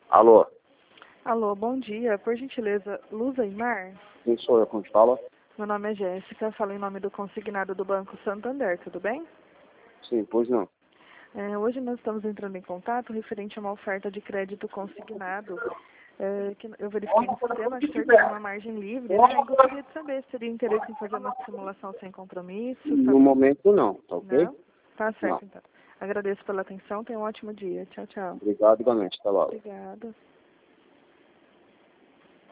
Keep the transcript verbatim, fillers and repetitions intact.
Alô? Alô, bom dia. Por gentileza, Luz Aymar? Quem sou eu? Como te fala? Meu nome é Jéssica, falo em nome do consignado do Banco Santander, tudo bem? Sim, pois não. É, hoje nós estamos entrando em contato referente a uma oferta de crédito consignado. É, que eu verifiquei no sistema que o senhor tem uma margem livre, né? E gostaria de saber se teria interesse em fazer uma simulação sem compromisso. No momento não, tá ok? Não? Tá Não. certo, então. Agradeço pela atenção, tenha um ótimo dia. Tchau, tchau. Obrigado igualmente, tá logo. Obrigada.